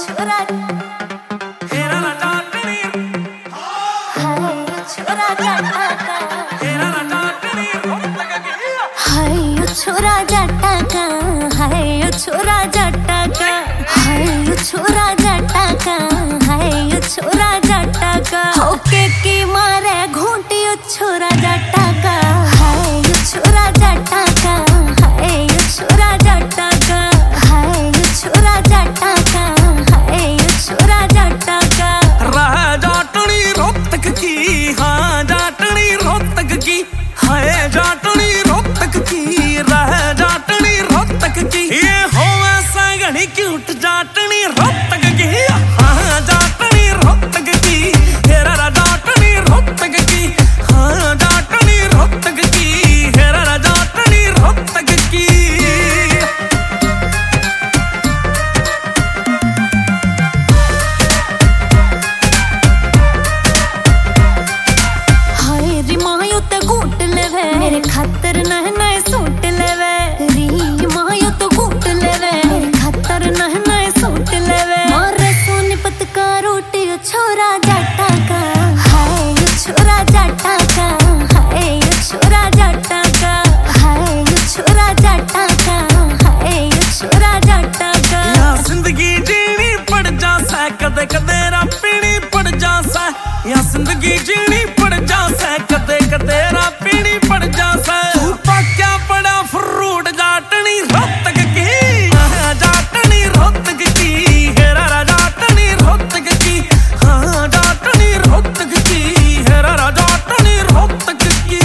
छोरा हेरा टाटनी हाय छोरा जट्टा का हेरा टाटनी हाय छोरा जट्टा का हाय छोरा जट्टा का हाय छोरा जट्टा का हाय छोरा जट्टा का होके की मारे घूंटी छोरा जट्टा का हाय छोरा जट्टा का हाय छोरा जट्टा का हाय छोरा जट्टा का हाय छोरा जट्टा का रह जाटनी रोहतक की हाँ जाटनी रोहतक की हाय जाटनी रोहतक की रह जाटनी रोहतक की ये होवे सगणी क्यूट जाटनी रोहतक की हाँ जाटनी रोहतक की हेरा जाटनी रोहतक की हाँ जाटनी रोहतक की हेरा जाटनी रोहतक की मेरे खातर नह नए सूट लेवे री मायो तो घूट लेवे मेरे खातर नह नए सूट लेवे मारे सोनीपत का रोटी छोरा जट्टा का हाय छोरा जट्टा का हाय छोरा जट्टा का हाय छोरा जट्टा का हाय छोरा जट्टा का या जिंदगी जीनी पड़ जा सा कदे कदे रा पीनी पड़ जा सा या जिंदगी जीनी पड़ जा सा कदे कदे रा पीनी पड़ जा सा तू पाक्या पड़ा फ्रूट जाटनी रोहतक की जाटनी रोहतक की हेरा जाटनी रोहतक की हाँ जाटनी रोहतक की हेरा जाटनी रोहतक की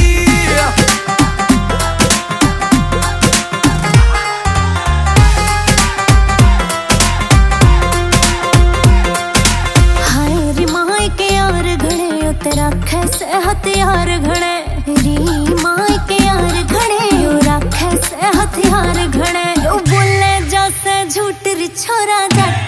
राखे से हथियार घड़े री माई के यार घड़े यो राखे से हथियार घड़े यो बोले जैसे झूठ री छोरा जट्टा